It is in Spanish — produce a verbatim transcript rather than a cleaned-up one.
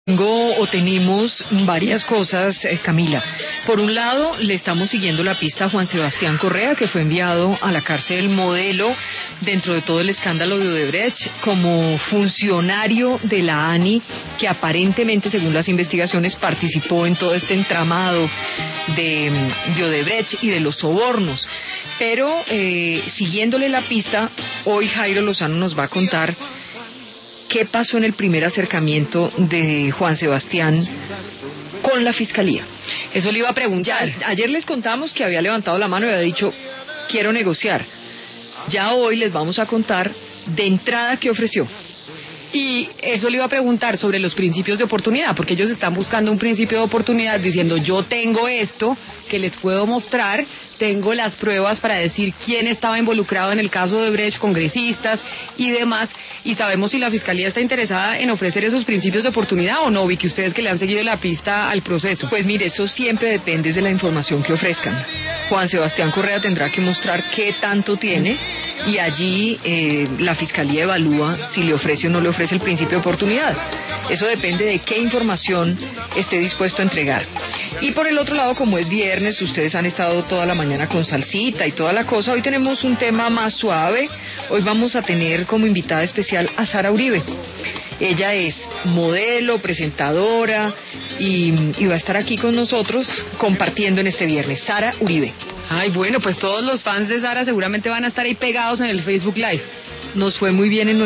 Tengo o tenemos varias cosas, eh, Camila. Por un lado, le estamos siguiendo la pista a Juan Sebastián Correa, que fue enviado a la cárcel Modelo dentro de todo el escándalo de Odebrecht como funcionario de la ANI, que aparentemente, según las investigaciones, participó en todo este entramado de, de Odebrecht y de los sobornos. Pero eh, siguiéndole la pista, hoy Jairo Lozano nos va a contar ¿qué pasó en el primer acercamiento de Juan Sebastián con la Fiscalía? Eso le iba a preguntar. Ya, ayer les contamos que había levantado la mano y había dicho, quiero negociar. Ya hoy les vamos a contar de entrada qué ofreció. Y eso le iba a preguntar sobre los principios de oportunidad, porque ellos están buscando un principio de oportunidad diciendo, yo tengo esto que les puedo mostrar, tengo las pruebas para decir quién estaba involucrado en el caso de Odebrecht, congresistas y demás, y sabemos si la Fiscalía está interesada en ofrecer esos principios de oportunidad o no, Vicky, ustedes que le han seguido la pista al proceso. Pues mire, eso siempre depende de la información que ofrezcan. Juan Sebastián Correa tendrá que mostrar qué tanto tiene, y allí eh, la Fiscalía evalúa si le ofrece o no le ofrece el principio de oportunidad. Eso depende de qué información esté dispuesto a entregar. Y por el otro lado, como es viernes, ustedes han estado toda la mañana con salsita y toda la cosa, hoy tenemos un tema más suave. Hoy vamos a tener como invitada especial a Sara Uribe. Ella es modelo, presentadora y, y va a estar aquí con nosotros compartiendo en este viernes. Sara Uribe. Ay, bueno, pues todos los fans de Sara seguramente van a estar ahí pegados en el Facebook Live. Nos fue muy bien en